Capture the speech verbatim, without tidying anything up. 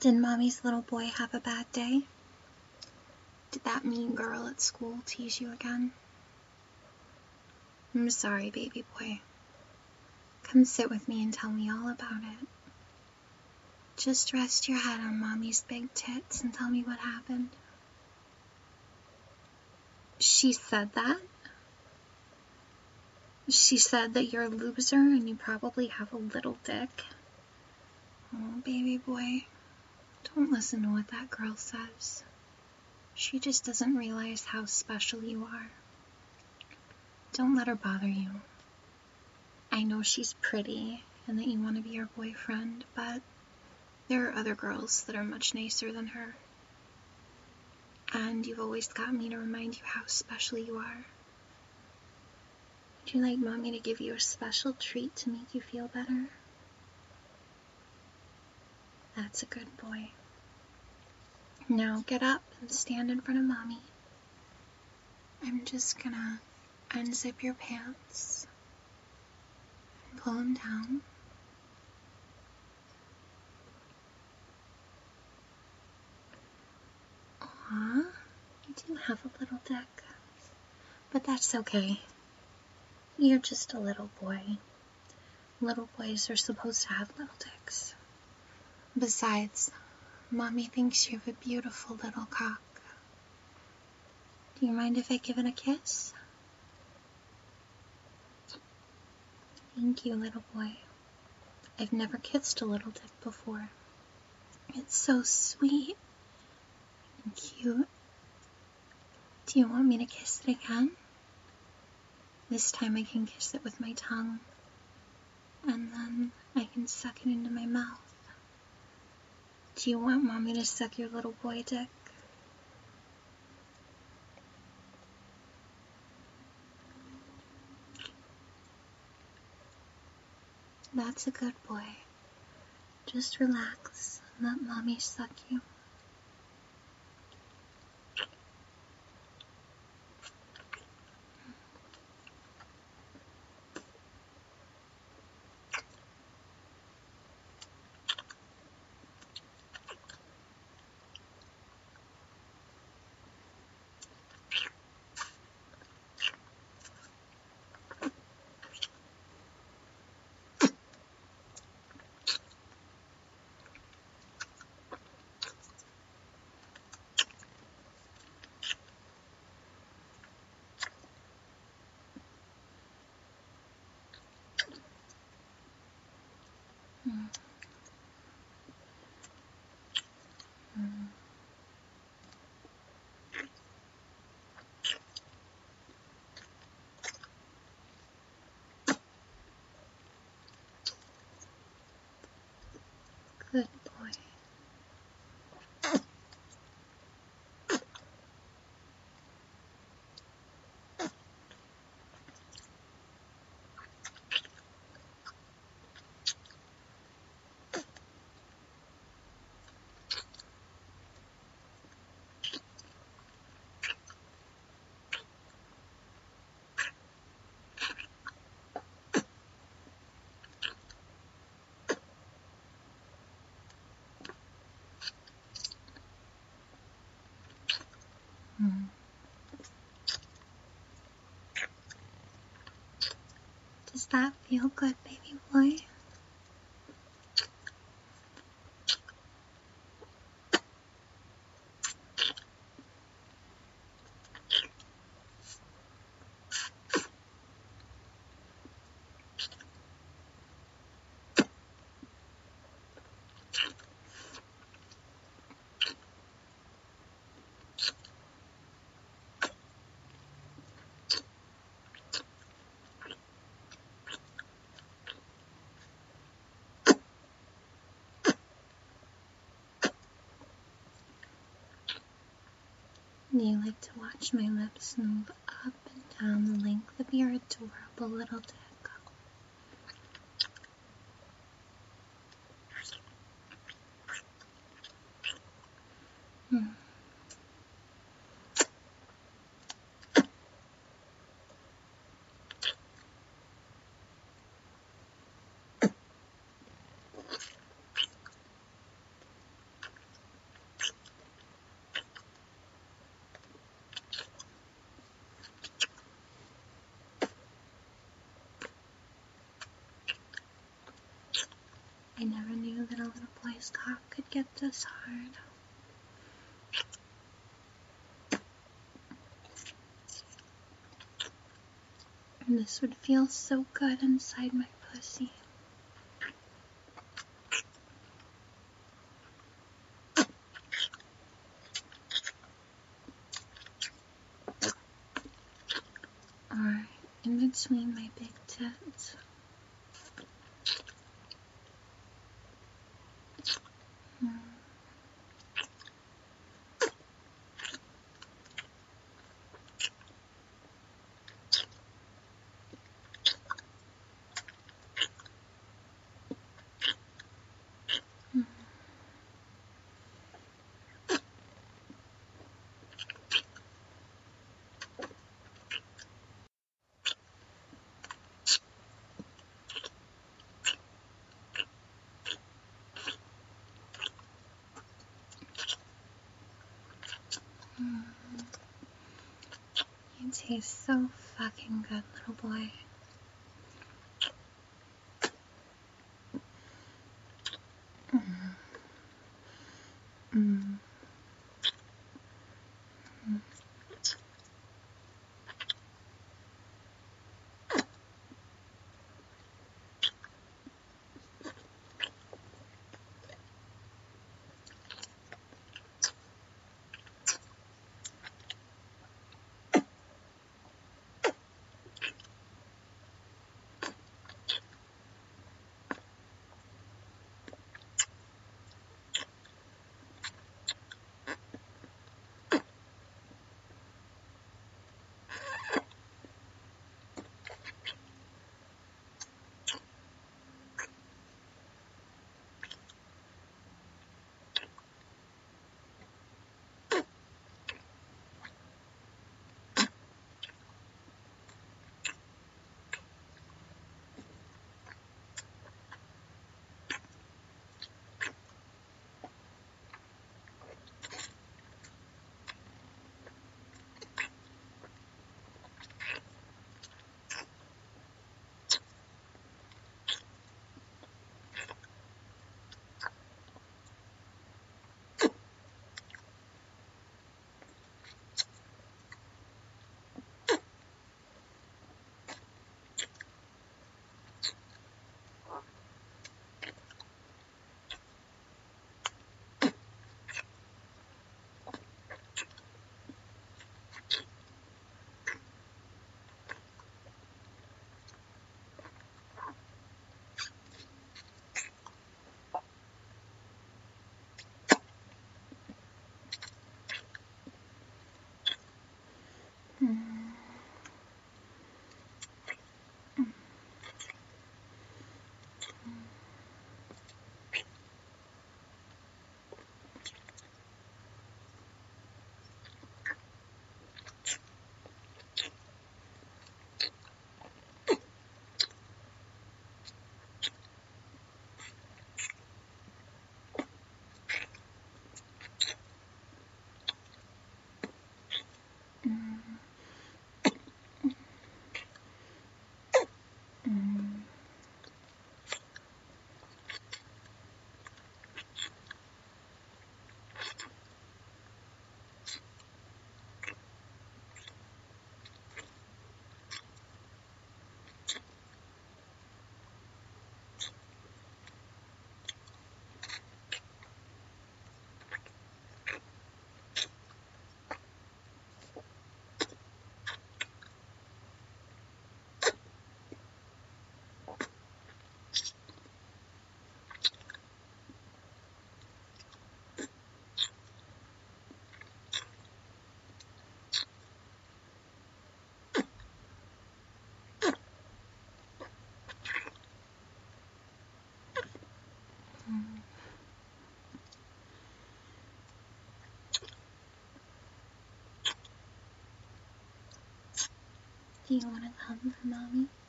Did Mommy's little boy have a bad day? Did that mean girl at school tease you again? I'm sorry, baby boy. Come sit with me and tell me all about it. Just rest your head on Mommy's big tits and tell me what happened. She said that? She said that you're a loser and you probably have a little dick. Oh, baby boy, don't listen to what that girl says. She just doesn't realize how special you are. Don't let her bother you. I know she's pretty and that you want to be her boyfriend, but there are other girls that are much nicer than her. And you've always got me to remind you how special you are. Would you like Mommy to give you a special treat to make you feel better? That's a good boy. Now get up and stand in front of Mommy. I'm just gonna unzip your pants and pull them down. Aw, you do have a little dick, but that's okay. You're just a little boy. Little boys are supposed to have little dicks. Besides, Mommy thinks you have a beautiful little cock. Do you mind if I give it a kiss? Thank you, little boy. I've never kissed a little dick before. It's so sweet and cute. Do you want me to kiss it again? This time I can kiss it with my tongue, and then I can suck it into my mouth. Do you want Mommy to suck your little boy dick? That's a good boy. Just relax and let Mommy suck you. Mm. Mm. Good boy. Mm. Does that feel good, baby boy? Do you like to watch my lips move up and down the length of your adorable little dick? Hmm. I never knew that a little boy's cock could get this hard. And this would feel so good inside my pussy. Or in between my big tits. Hmm. Hmm. Hmm. You taste so fucking good, little boy. Mm. Mm. Mm. Mm. Mm. Mm. Mm. Do you want to come, mommy?